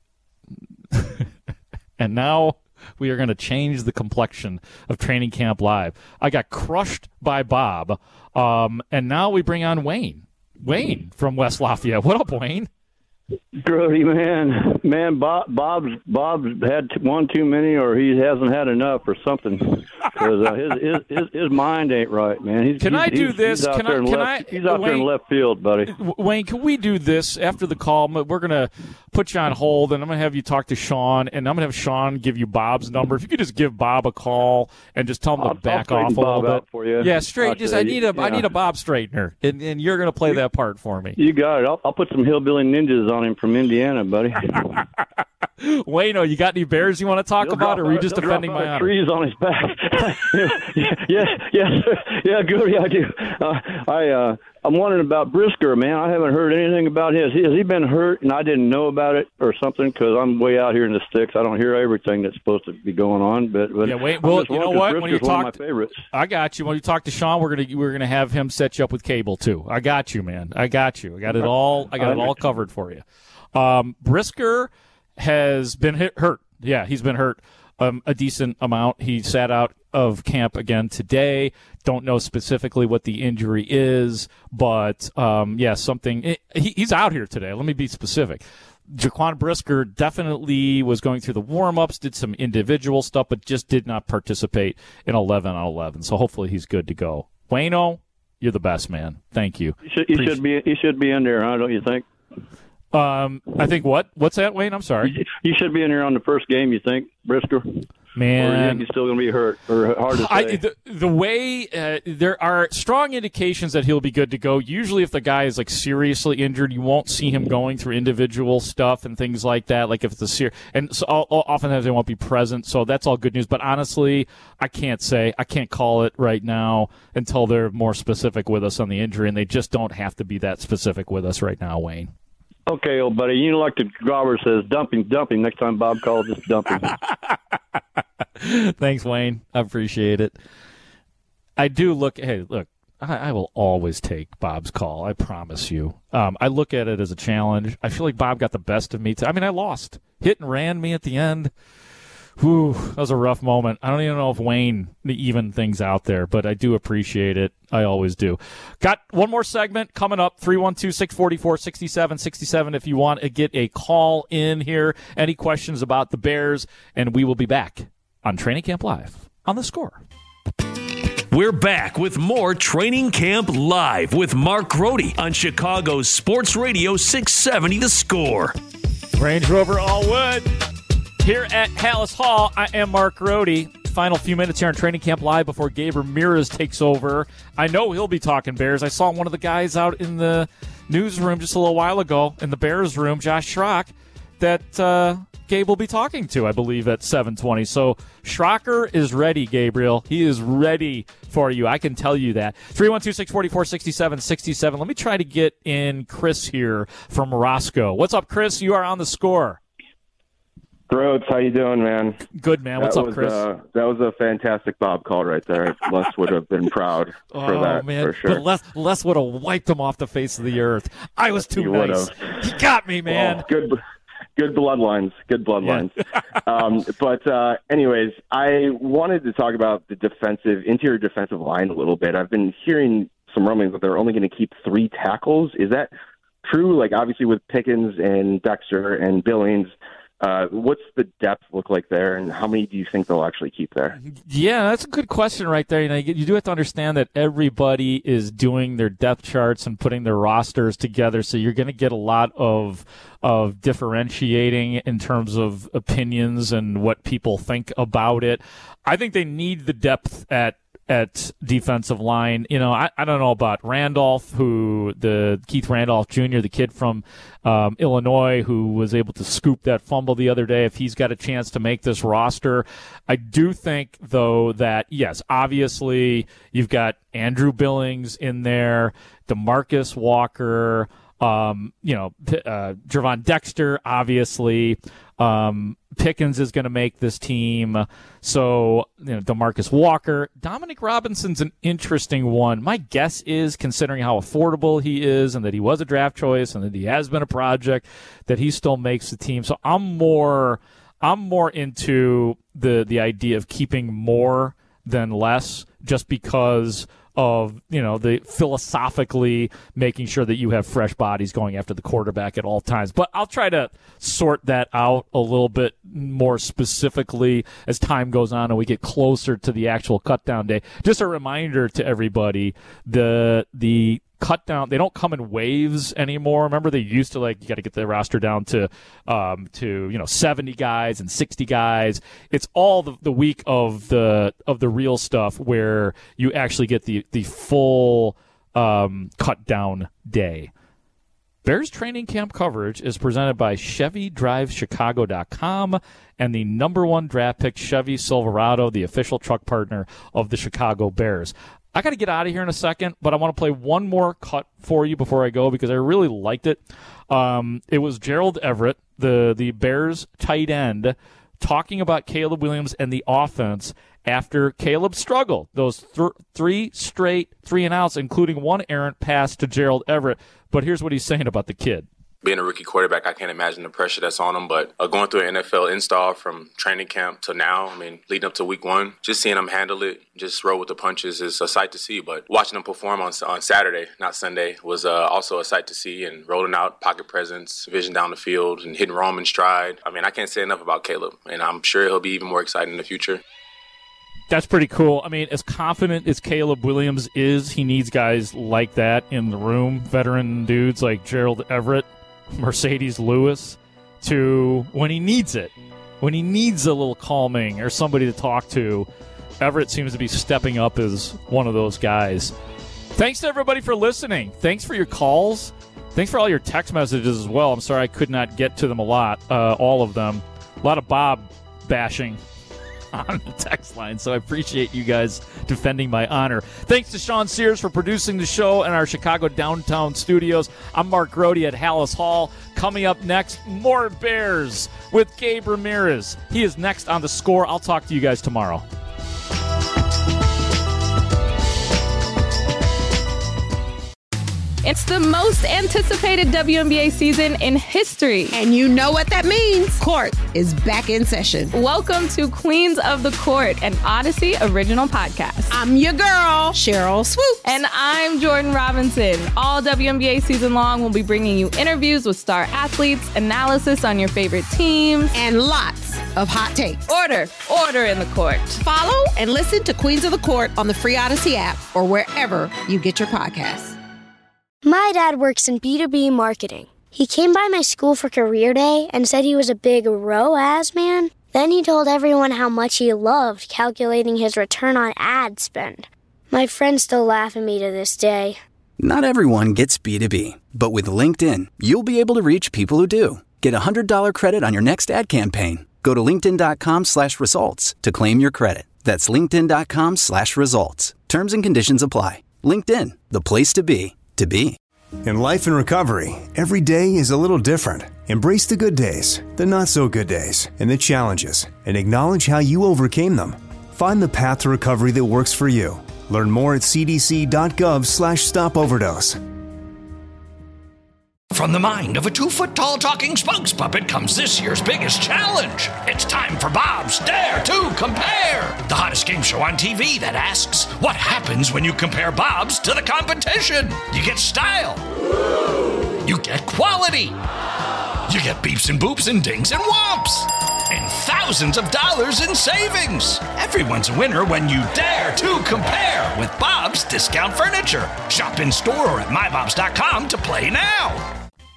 And now we are going to change the complexion of Training Camp Live. I got crushed by Bob, um, and now we bring on Wayne. Wayne from West Lafayette. What up, Wayne? Grody, man, man, Bob, Bob's Bob's had one too many, or he hasn't had enough, or something. Because uh, his, his his his mind ain't right, man. He's, can he's, I do he's, this? He's out can there I? in Can left, I? He's out Wayne, there in left field, buddy. Wayne, can we do this after the call? We're gonna put you on hold, and I'm gonna have you talk to Sean, and I'm gonna have Sean give you Bob's number. If you could just give Bob a call and just tell him I'll, to back I'll off a Bob little bit for you. Yeah, straight. I'll Just I need a yeah. I need a Bob straightener, and, and you're gonna play that part for me. You got it. I'll, I'll put some hillbilly ninjas on him from Indiana, buddy. Wayno, you got any Bears you want to talk He'll about, drop or are you out- just he'll defending drop my out honor? trees on his back. yes, yes, yeah, good. I do. Uh, I uh, I'm wondering about Brisker, man. I haven't heard anything about his. Has he been hurt and I didn't know about it or something? Because I'm way out here in the sticks. I don't hear everything that's supposed to be going on. But, but Yeah, wait. I'm Well, just you know wondering, what? 'cause When you Brisker's one talk, of my favorites. I got you. When you talk to Sean, we're gonna we're gonna have him set you up with cable too. I got you, man. I got you. I got it all. I got it all covered for you. Um, Brisker has been hit, hurt. Yeah, he's been hurt um, a decent amount. He sat out of camp again today. Don't know specifically what the injury is, but um, yeah, something. It, he, he's out here today. Let me be specific. Jaquan Brisker definitely was going through the warm-ups, did some individual stuff, but just did not participate in eleven on eleven. So hopefully he's good to go. Wayno, you're the best, man. Thank you. He should, he should be. He should be in there, huh? Don't you think? Um, I think what? What's that, Wayne? I'm sorry. You should be in there on the first game. You think, Brisker? Man, or you think he's still going to be hurt or hard to say? I, the, the way uh, there are strong indications that he'll be good to go. Usually, if the guy is like seriously injured, you won't see him going through individual stuff and things like that. Like if it's a ser- and so oftentimes they won't be present. So that's all good news. But honestly, I can't say I can't call it right now until they're more specific with us on the injury, and they just don't have to be that specific with us right now, Wayne. Okay, old buddy. You know, like the Grobber says, dump him, dump him. Next time Bob calls, just dump him. Thanks, Wayne. I appreciate it. I do look. Hey, look. I, I will always take Bob's call. I promise you. Um, I look at it as a challenge. I feel like Bob got the best of me. T- I mean, I lost. Hit and ran me at the end. Whew, that was a rough moment. I don't even know if Wayne even things out there, but I do appreciate it. I always do. Got one more segment coming up, three one two, six four four, six seven six seven if you want to get a call in here. Any questions about the Bears, and we will be back on Training Camp Live on The Score. We're back with more Training Camp Live with Mark Grody on Chicago's Sports Radio six seventy The Score. Range Rover Allwood. Here at Hallis Hall, I am Mark Grody. Final few minutes here on Training Camp Live before Gabe Ramirez takes over. I know he'll be talking Bears. I saw one of the guys out in the newsroom just a little while ago in the Bears room, Josh Schrock, that uh, Gabe will be talking to, I believe, at seven twenty. So Schrocker is ready, Gabriel. He is ready for you. I can tell you that. three one two, six four four, six seven six seven. Let me try to get in Chris here from Roscoe. What's up, Chris? You are on the score. Throats, how you doing, man? Good, man. What's that up, was, Chris? Uh, that was a fantastic Bob call right there. Les would have been proud for oh, that, man. for sure. But Les, Les would have wiped him off the face of the earth. I was too He nice. would've. He got me, man. Well, good, good bloodlines. Good bloodlines. Yeah. um, but uh, anyways, I wanted to talk about the defensive, interior defensive line a little bit. I've been hearing some rumblings that they're only going to keep three tackles. Is that true? Like, obviously with Pickens and Dexter and Billings, Uh, what's the depth look like there, and how many do you think they'll actually keep there? Yeah, that's a good question right there. You know, you, you do have to understand that everybody is doing their depth charts and putting their rosters together, so you're going to get a lot of of differentiating in terms of opinions and what people think about it. I think they need the depth at at defensive line. You know, I, I don't know about Randolph, who the Keith Randolph Junior, the kid from um, Illinois, who was able to scoop that fumble the other day, if he's got a chance to make this roster. I do think, though, that, yes, obviously you've got Andrew Billings in there, DeMarcus Walker, um, you know, uh, Gervon Dexter, obviously. Um, Pickens is going to make this team. So, you know, DeMarcus Walker. Dominic Robinson's an interesting one. My guess is, considering how affordable he is and that he was a draft choice and that he has been a project, that he still makes the team. So I'm more I'm more into the the idea of keeping more than less, just because of, you know, the philosophically making sure that you have fresh bodies going after the quarterback at all times. But I'll try to sort that out a little bit more specifically as time goes on and we get closer to the actual cut down day. Just a reminder to everybody, the the cut down, they don't come in waves anymore. Remember, they used to, like, you got to get the roster down to um to you know seventy guys and sixty guys. It's all the, the week of the of the real stuff where you actually get the the full um cut down day. Bears training camp coverage is presented by Chevy Drive Chicago dot com and the number one draft pick Chevy Silverado, the official truck partner of the Chicago Bears. I got to get out of here in a second, but I want to play one more cut for you before I go because I really liked it. Um, it was Gerald Everett, the, the Bears tight end, talking about Caleb Williams and the offense after Caleb struggled. Those th- three straight three and outs, including one errant pass to Gerald Everett. But here's what he's saying about the kid. Being a rookie quarterback, I can't imagine the pressure that's on him. But uh, going through an N F L install from training camp to now, I mean, leading up to week one, just seeing him handle it, just roll with the punches is a sight to see. But watching him perform on on Saturday, not Sunday, was uh, also a sight to see. And rolling out pocket presence, vision down the field, and hitting Rome in stride. I mean, I can't say enough about Caleb. And I'm sure he'll be even more exciting in the future. That's pretty cool. I mean, as confident as Caleb Williams is, he needs guys like that in the room, veteran dudes like Gerald Everett, Mercedes Lewis, to when he needs it, when he needs a little calming or somebody to talk to. Everett seems to be stepping up as one of those guys. Thanks to everybody for listening. Thanks for your calls. Thanks for all your text messages as well. I'm sorry I could not get to them a lot, uh, all of them. A lot of Bob bashing on the text line, so I appreciate you guys defending my honor. Thanks to Sean Sears for producing the show in our Chicago downtown studios. I'm Mark Grody at Hallis Hall. Coming up next, more Bears with Gabe Ramirez. He is next on The Score. I'll talk to you guys tomorrow. It's the most anticipated W N B A season in history. And you know what that means. Court is back in session. Welcome to Queens of the Court, an Odyssey original podcast. I'm your girl, Cheryl Swoops. And I'm Jordan Robinson. All W N B A season long, we'll be bringing you interviews with star athletes, analysis on your favorite teams, and lots of hot takes. Order, order in the court. Follow and listen to Queens of the Court on the free Odyssey app or wherever you get your podcasts. My dad works in B two B marketing. He came by my school for career day and said he was a big R O A S man. Then he told everyone how much he loved calculating his return on ad spend. My friends still laugh at me to this day. Not everyone gets B two B, but with LinkedIn, you'll be able to reach people who do. Get a one hundred dollars credit on your next ad campaign. Go to linkedin.com slash results to claim your credit. That's linkedin.com slash results. Terms and conditions apply. LinkedIn, the place to be, to be. In life and recovery, every day is a little different. Embrace the good days, the not so good days, and the challenges, and acknowledge how you overcame them. Find the path to recovery that works for you. Learn more at cdc.gov slash stop overdose. From the mind of a two-foot-tall talking spokes puppet comes this year's biggest challenge. It's time for Bob's Dare to Compare, the hottest game show on T V that asks, what happens when you compare Bob's to the competition? You get style. You get quality. You get beeps and boops and dings and whomps. And thousands of dollars in savings. Everyone's a winner when you dare to compare with Bob's Discount Furniture. Shop in store or at my bobs dot com to play now.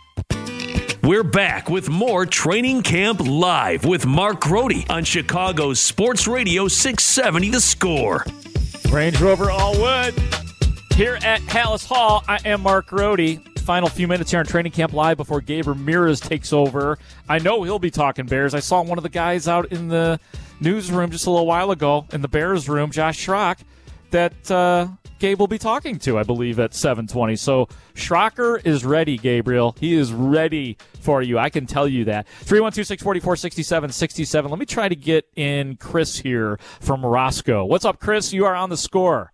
We're back with more Training Camp Live with Mark Grody on Chicago's Sports Radio six seventy The Score. Range Rover Allwood here at Hallis Hall. I am Mark Grody. Final few minutes here on Training Camp Live before Gabe Ramirez takes over. I know he'll be talking Bears. I saw one of the guys out in the newsroom just a little while ago in the Bears room, Josh Schrock, that uh, Gabe will be talking to, I believe, at seven twenty. So Schrocker is ready, Gabriel. He is ready for you. I can tell you that. three one two, six four four, six seven six seven. Let me try to get in Chris here from Roscoe. What's up, Chris? You are on the Score.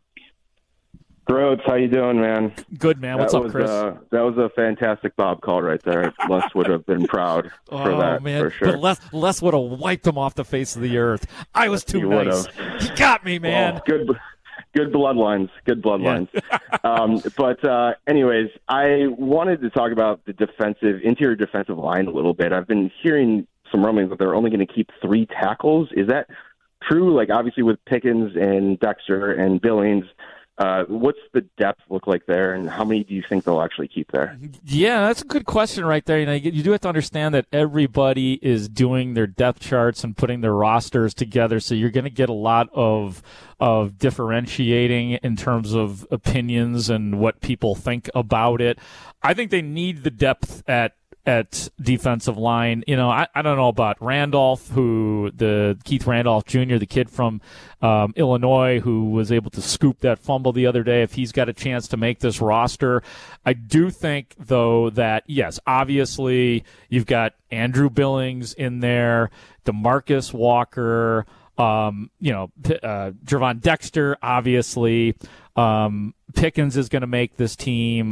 Groats, how you doing, man? Good, man. What's that up, was, Chris? Uh, that was a fantastic Bob call right there. Les would have been proud for oh, that, man. for sure. But Les, Les would have wiped him off the face of the earth. I was too He nice. would've. He got me, man. Well, good, good bloodlines. Good bloodlines. Yeah. um, but uh, anyways, I wanted to talk about the defensive, interior defensive line a little bit. I've been hearing some rumblings that they're only going to keep three tackles. Is that true? Like, obviously with Pickens and Dexter and Billings, Uh, what's the depth look like there, and how many do you think they'll actually keep there? Yeah, that's a good question right there. You know, you do have to understand that everybody is doing their depth charts and putting their rosters together, so you're going to get a lot of of differentiating in terms of opinions and what people think about it. I think they need the depth at at defensive line. You know, I, I don't know about Randolph, who the Keith Randolph Junior, the kid from um, Illinois, who was able to scoop that fumble the other day, if he's got a chance to make this roster. I do think, though, that, yes, obviously you've got Andrew Billings in there, DeMarcus Walker, um, you know, uh, Gervon Dexter, obviously. Um, Pickens is going to make this team.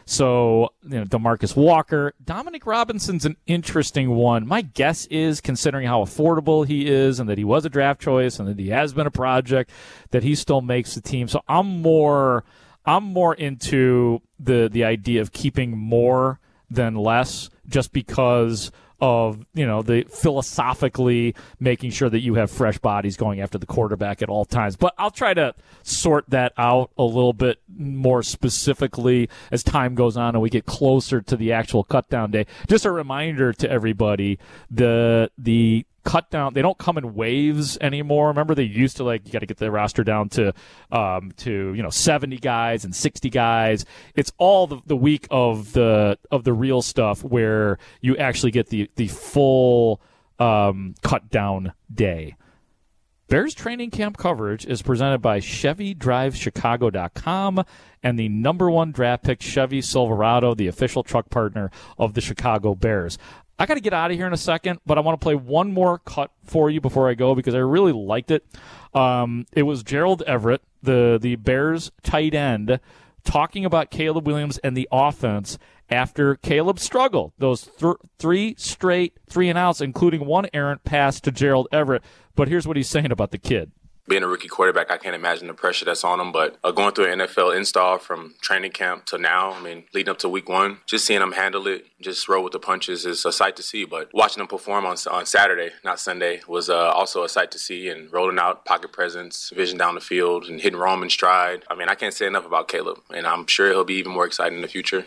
So, you know, DeMarcus Walker. Dominic Robinson's an interesting one. My guess is, considering how affordable he is and that he was a draft choice and that he has been a project, that he still makes the team. So I'm more I'm more into the the idea of keeping more than less, just because of, you know, the philosophically making sure that you have fresh bodies going after the quarterback at all times. But I'll try to sort that out a little bit more specifically as time goes on and we get closer to the actual cut down day. Just a reminder to everybody, the the cut down, they don't come in waves anymore. Remember, they used to, like, you got to get the roster down to um to you know seventy guys and sixty guys. It's all the, the week of the of the real stuff where you actually get the the full um cut down day. Bears training camp coverage is presented by Chevy Drive Chicago dot com and the number one draft pick Chevy Silverado, the official truck partner of the Chicago Bears. I got to get out of here in a second, but I want to play one more cut for you before I go because I really liked it. Um, it was Gerald Everett, the, the Bears tight end, talking about Caleb Williams and the offense after Caleb struggled. Those th- three straight three and outs, including one errant pass to Gerald Everett. But here's what he's saying about the kid. Being a rookie quarterback, I can't imagine the pressure that's on him. But uh, going through an N F L install from training camp to now, I mean, leading up to week one, just seeing him handle it, just roll with the punches is a sight to see. But watching him perform on on Saturday, not Sunday, was uh, also a sight to see. And rolling out pocket presence, vision down the field, and hitting Rome in stride. I mean, I can't say enough about Caleb. And I'm sure he'll be even more exciting in the future.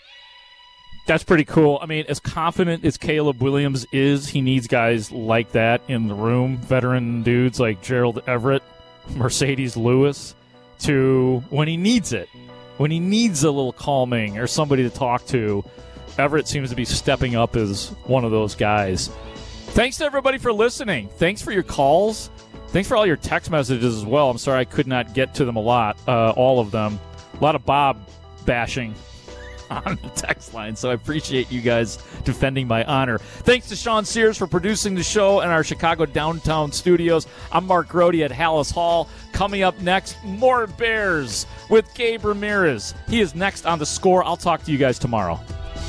That's pretty cool. I mean, as confident as Caleb Williams is, he needs guys like that in the room, veteran dudes like Gerald Everett, Mercedes Lewis, to when he needs it, when he needs a little calming or somebody to talk to, Everett seems to be stepping up as one of those guys. Thanks to everybody for listening. Thanks for your calls. Thanks for all your text messages as well. I'm sorry I could not get to them a lot, uh, all of them. A lot of Bob bashing on the text line, so I appreciate you guys defending my honor. Thanks to Sean Sears for producing the show in our Chicago downtown studios. I'm Mark Grody at Hallis Hall. Coming up next, more Bears with Gabe Ramirez. He is next on The Score. I'll talk to you guys tomorrow.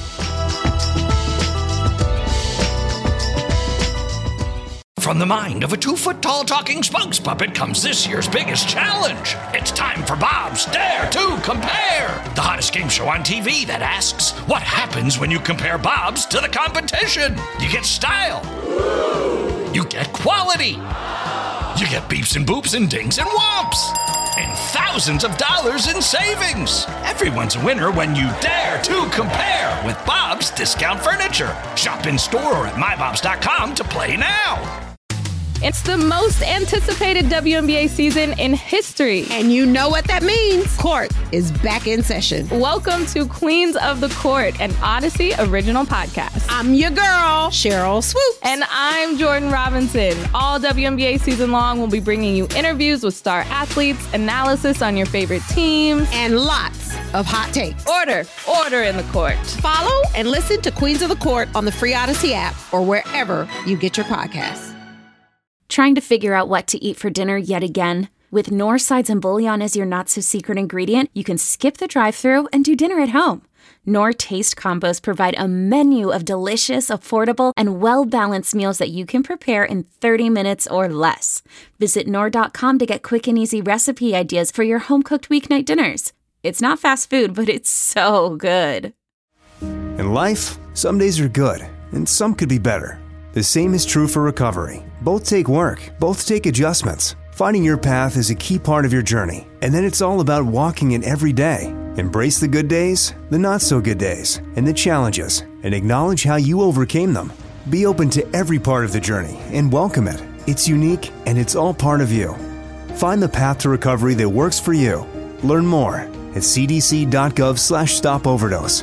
From the mind of a two-foot-tall talking spokes puppet comes this year's biggest challenge. It's time for Bob's Dare to Compare, the hottest game show on T V that asks, what happens when you compare Bob's to the competition? You get style. You get quality. You get beeps and boops and dings and whomps. And thousands of dollars in savings. Everyone's a winner when you dare to compare with Bob's Discount Furniture. Shop in store or at my bobs dot com to play now. It's the most anticipated W N B A season in history. And you know what that means. Court is back in session. Welcome to Queens of the Court, an Odyssey original podcast. I'm your girl, Cheryl Swoop. And I'm Jordan Robinson. All W N B A season long, we'll be bringing you interviews with star athletes, analysis on your favorite teams, and lots of hot takes. Order, order in the court. Follow and listen to Queens of the Court on the free Odyssey app or wherever you get your podcasts. Trying to figure out what to eat for dinner yet again? With Knorr sides and bouillon as your not-so-secret ingredient, you can skip the drive-thru and do dinner at home. Knorr Taste Combos provide a menu of delicious, affordable, and well-balanced meals that you can prepare in thirty minutes or less. Visit Knorr dot com to get quick and easy recipe ideas for your home-cooked weeknight dinners. It's not fast food, but it's so good. In life, some days are good, and some could be better. The same is true for recovery. Both take work, both take adjustments. Finding your path is a key part of your journey, and then it's all about walking it every day. Embrace the good days, the not-so-good days, and the challenges, and acknowledge how you overcame them. Be open to every part of the journey and welcome it. It's unique, and it's all part of you. Find the path to recovery that works for you. Learn more at c d c dot gov slash stop overdose.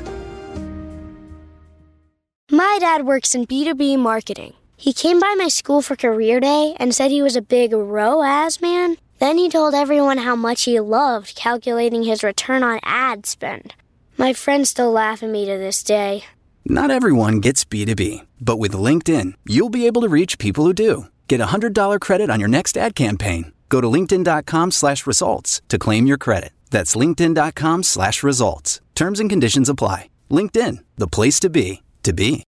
My dad works in B two B marketing. He came by my school for career day and said he was a big R O A S man. Then he told everyone how much he loved calculating his return on ad spend. My friends still laugh at me to this day. Not everyone gets B two B, but with LinkedIn, you'll be able to reach people who do. Get a one hundred dollars credit on your next ad campaign. Go to linkedin dot com slash results to claim your credit. That's linkedin dot com slash results. Terms and conditions apply. LinkedIn, the place to be, to be.